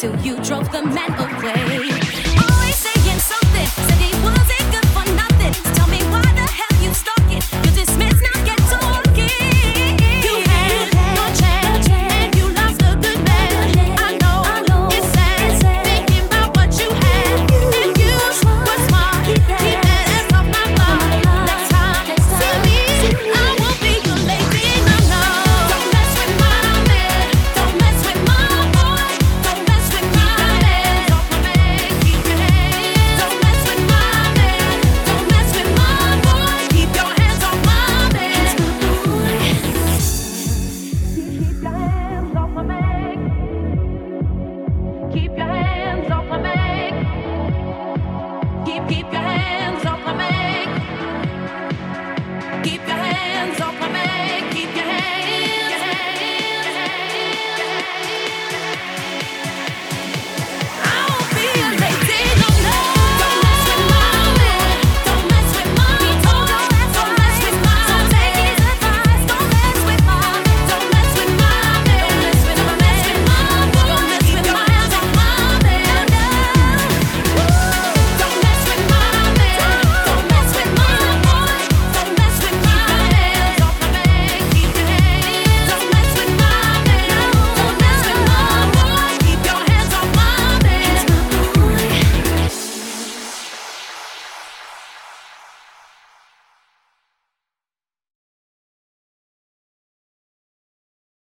till you drove the man away. Always saying something, said he wasn't good for nothing. So tell me why the hell you stalking? You dismiss, now get talking. You had no chance, and you lost a good man. I know it's sad, thinking about what you had, and you were smart. Keep that ass off my mind. Next time, see me, I won't be your lady. No. Don't mess with my man. Don't mess with my boy. Don't mess with my man. Off my man. Keep your hands. Don't mess with my man. Don't mess with my boy. Keep your hands off my man. Keep your hands off my man. Keep your hands off my man. Keep your